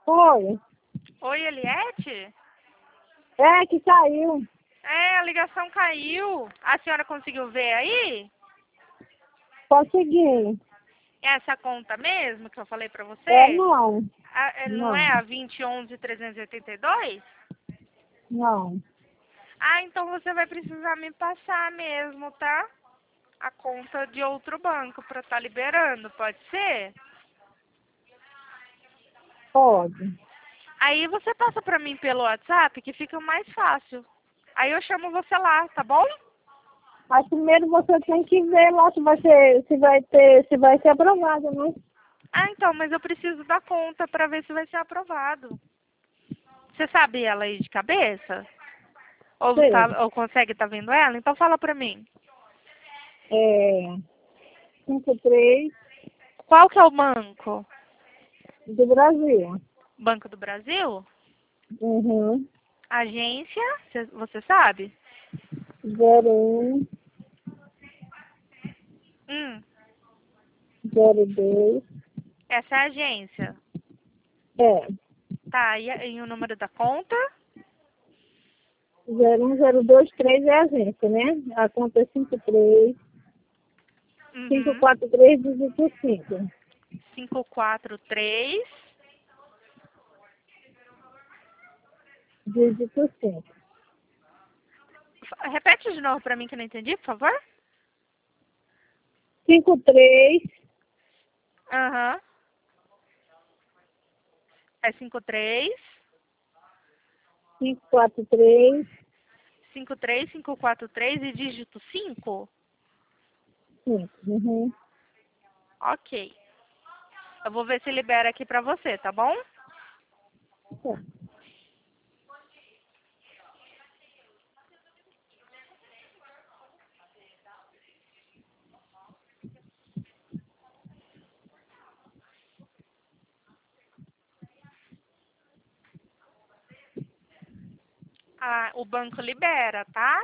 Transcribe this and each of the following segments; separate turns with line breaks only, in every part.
Oi.
Oi, Eliette?
É, que saiu.
É, a ligação caiu. A senhora conseguiu ver aí?
Consegui.
Essa conta mesmo que eu falei pra
É,
você?
não.
Não
Não.
é a 2011-382?
Não.
Ah, então você vai precisar me passar mesmo, tá? A conta de outro banco pra estar liberando, pode ser?
Pode.
Aí você passa pra mim pelo WhatsApp que fica mais fácil. Aí eu chamo você lá, tá bom?
Mas primeiro você tem que ver lá se vai ser aprovado, né?
Ah, então, mas eu preciso da conta pra ver se vai ser aprovado. Você sabe ela aí de cabeça?
Sei.
Ou consegue estar vendo ela? Então fala pra mim.
É 53
Qual que é o banco?
do Brasil.
Banco do Brasil?
Uhum.
Agência? Você sabe?
01
Hum,
02.
essa é a agência.
É.
Tá, e o número da conta?
01023 é a agência, né? A conta é 53
Uhum.
543 dígito 5.
543.
Dígito 5.
Repete de novo pra mim que eu não entendi, por favor.
53
Aham. É 53.
543
53543 e dígito 5?
5. Uhum.
Ok. Eu vou ver se libera aqui pra você, tá bom?
Tá.
Ah, o banco libera, tá?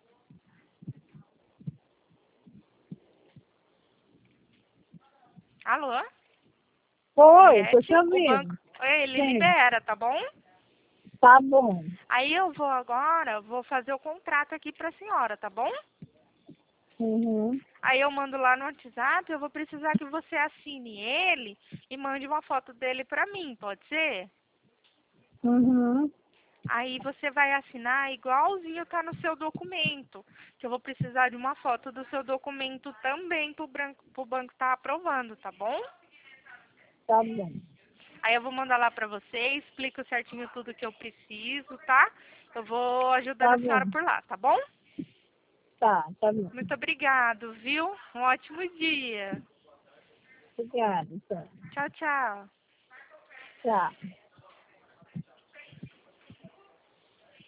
Alô?
Oi, tô te
Eliette? O banco,
ouvindo.
ele
Sim,
libera, tá bom?
tá bom.
Aí eu vou agora, vou fazer o contrato aqui pra senhora, tá bom?
Uhum.
Aí eu mando lá no WhatsApp, eu vou precisar que você assine ele e mande uma foto dele pra mim, pode ser?
Uhum.
Aí você vai assinar igualzinho tá no seu documento, que eu vou precisar de uma foto do seu documento também pro banco tá aprovando, tá bom?
Tá bom.
Aí eu vou mandar lá pra você, explico certinho tudo que eu preciso, tá? Eu vou ajudando
Tá
a
bom.
senhora por lá, tá bom?
Tá bom.
Muito obrigado, viu? Um ótimo dia.
Obrigada. Tá.
Tchau, tchau.
Tchau.